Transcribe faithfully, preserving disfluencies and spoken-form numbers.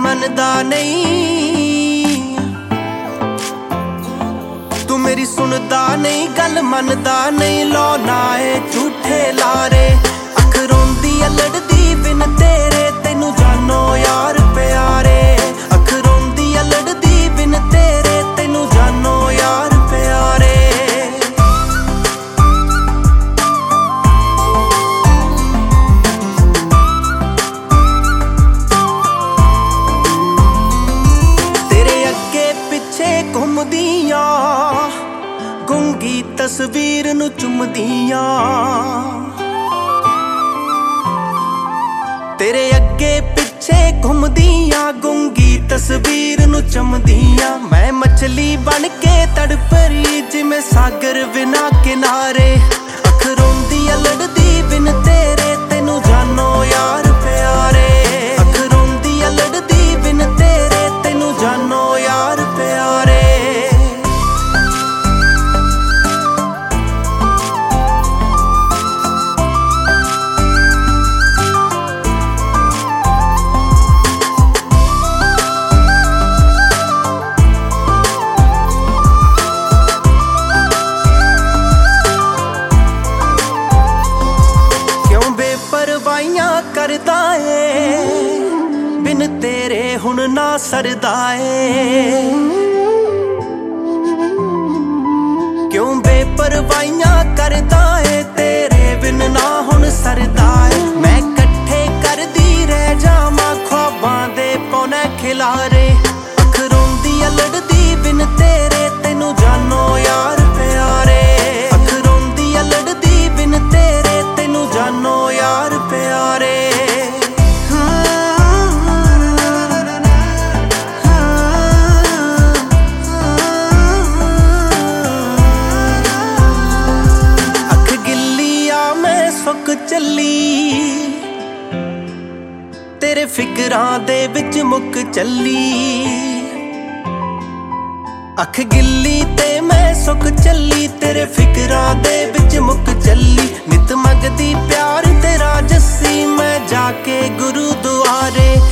मनदा नहीं, तू मेरी सुनदा नहीं गल मनदा नहीं। लौना है झूठे लारे अख रोंदी आ लड़दी बिन तेरे, तेनू जानो यार प्यारे। अख रोंदी आ लड़दी बिन तेरे, तेनू जानो यार प्यारे। तेरे अगे पिछे घुमदियां गूंगी तस्वीर नू चुमदियां, तेरे अगे पिछे घुमदियां गूंगी तस्वीर नू चुमदियां। मैं मछली बन के तड़प रही जिमें सागर बिना किनारे। अख रोंदी आ लड़दी बिन तेरे, तेनू जानो यार प्यारे। अख रोंदी आ लड़दी बिन तेरे, तेनू जानो यार प्यारे। परवाइयां करदा ए बिन तेरे हुण ना सरदा ए, क्यों बेपरवाइयां करदा ए तेरे बिन ना हुण सरदा ए। मैं कट्ठे करदी रह जावां ख्वाबां दे पौने खिलारे। अख रोंदी आ लड़दी बिन तेरे, तेनू जानो यार प्यारे। अख रोंदी आ लड़दी बिन तेरे, तेनू जानो यार प्यारे। अख गिल्ली आ मैं सुक चली, तेरे फिकरां दे विच मुक चली। अख गिल्ली ते मैं सुक चली, तेरे फिकरां दे विच मुक चली। नित मंगदी प्यार तेरा जस्सी मैं जाके गुरुद्वारे।